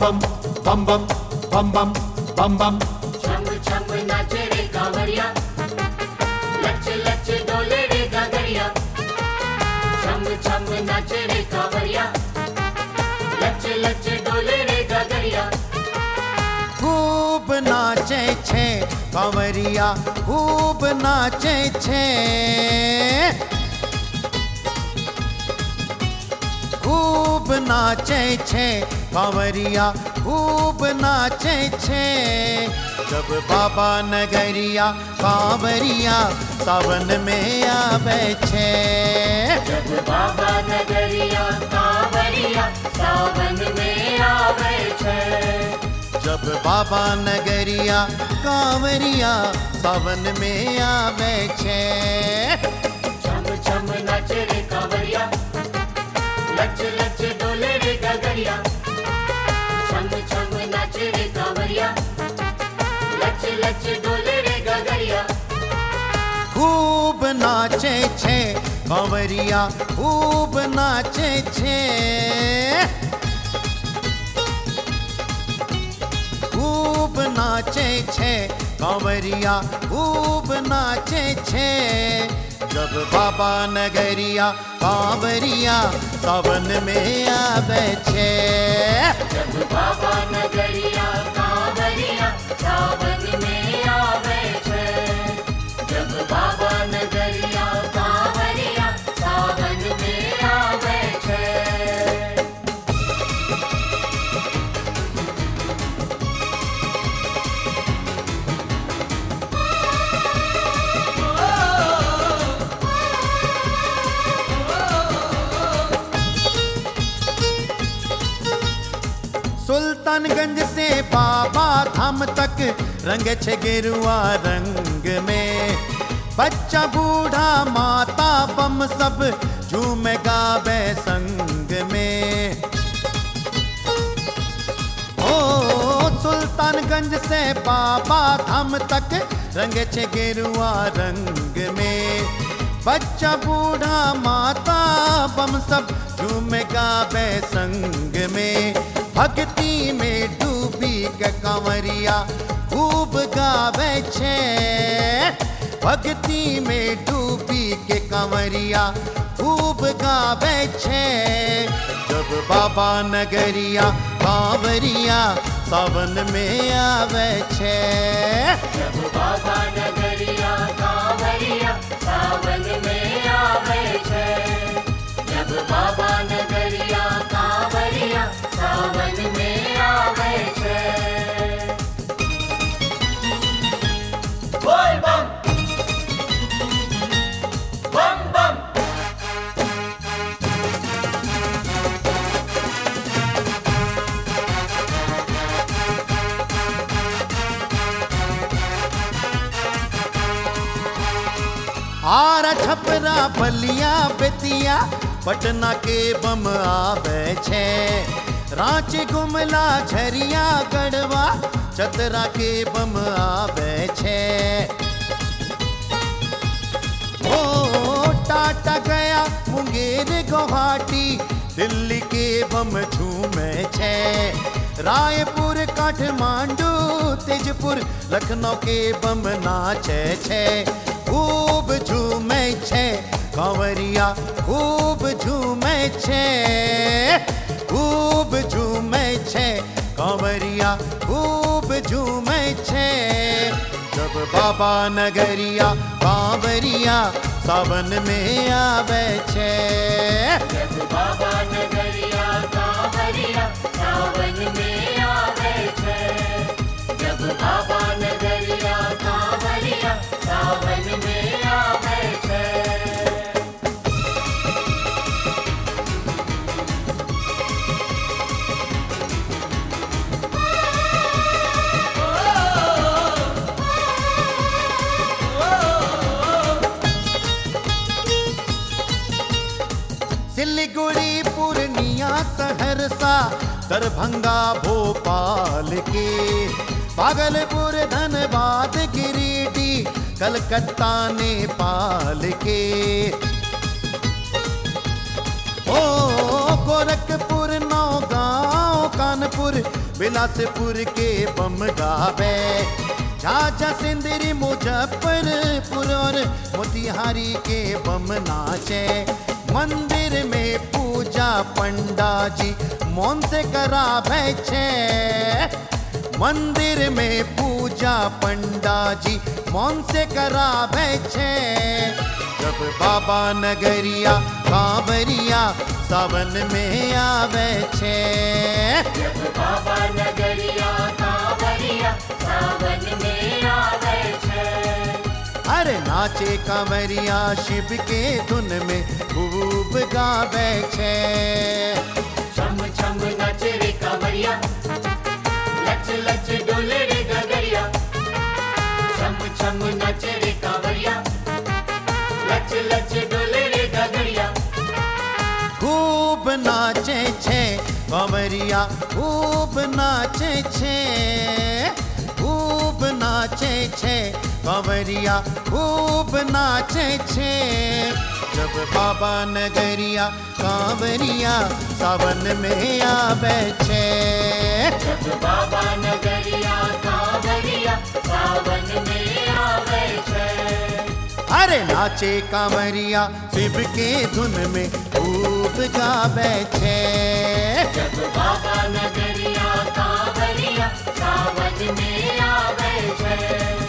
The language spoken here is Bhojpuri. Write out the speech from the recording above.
बम बम बम बम बम बम बम। छम छम नाचे रे कांवरिया, लच लच डोले रे गागरिया। छम छम नाचे रे कांवरिया, लच लच डोले रे गागरिया। खूब नाचे छे कांवरिया, खूब नाचे छे, खूब नाचे छे कांवरिया, खूब नाचे छे। जब बाबा नगरिया कांवरिया सावन में आवे छे। जब बाबा नगरिया कांवरिया सावन में आवे छे। जब बाबा नगरिया कांवरिया सावन में आवे छे। छम छम नाचे रे कांवरिया, लच लच डोले रे गागरिया। छम छम नाचे रे कांवरिया, लच लच डोले रे गागरिया। खूब नाचे छे कांवरिया, खूब नाचे छे, खूब नाचे छे कांवरिया, खूब नाचे छे। जब बाबा नगरिया कांवरिया सावन में आवे छे। जब बाबा नगरिया कांवरिया सावन में आवे छे। जब बाबा नगरिया कांवरिया सावन में आवे छे। सुल्तानगंज से बाबा धाम तक रंग छे गेरुआ रंग में। बच्चा बूढ़ा माता बम सब झूम गावे संग में। ओ सुल्तानगंज से बाबा धाम तक रंग छे गेरुआ रंग में। बच्चा बूढ़ा माता बम सब झूम गावे संग में। भक्ति में डूबी के कांवरिया खूब गावे छे। भक्ति में डूबी के कांवरिया खूब गावे छे। जब बाबा नगरिया कांवरिया सावन में आवे छे। जब बाबा नगरिया कांवरिया सावन में आवे छे। जब बाबा नगरिया कांवरिया सावन में आवे छे। बोल बम बम बम। आरा छपरा बलिया बेतिया पटना के बम आवे छे। रांची गुमला झरिया गढ़वा चतरा के बम आवे छे। ओ टाटा गया मुंगेर गुवाहाटी दिल्ली के बम झूमे छे। रायपुर काठमांडू तेजपुर लखनऊ के बम नाचे छे। खूब झूमे छे कांवरिया खूब झूमे छे। खूब झूमे छे कांवरिया खूब झूमे छे। जब बाबा नगरिया कांवरिया सावन में आवे छे। जब बाबा नगरिया कांवरिया सावन में आवे छे। जब बाबा नगरिया कांवरिया सावन में आवे छे। सिलीगुड़ी पूर्णिया सहरसा दरभंगा भोपाल के। भागलपुर धनबाद गिरिडीह कलकत्ता नेपाल के। ओ गोरखपुर नौगांव कानपुर बिलासपुर के बम गावे, झाझा सिंदरी मुजफ्फरपुर और मोतिहारी के बम नाचे। मंदिर में पूजा पंडा जी मौन से करावे छे, मंदिर में पूजा पंडा जी मौन से करावे छे। जब बाबा नगरिया कांवरिया सावन में आवे छे, जब बाबा नगरिया कांवरिया सावन में आवे छे। अरे नाचे कांवरिया शिव के धुन में खूब गावे छे। छम छम नाचे रे कांवरिया, लच लच डोले रे गगरिया। छम छम नाचे रे कांवरिया, लच लच डोले रे गगरिया। खूब नाचे छे कांवरिया, खूब नाचे छे, खूब नाचे छे कांवरिया, खूब नाचे छे। जब बाबा नगरिया कांवरिया सावन में आवे छे, जब बाबा नगरिया कांवरिया सावन में आवे छे। अरे नाचे कांवरिया शिव के धुन में खूब गावे छे। जब बाबा नगरिया कांवरिया सावन में आवे छे।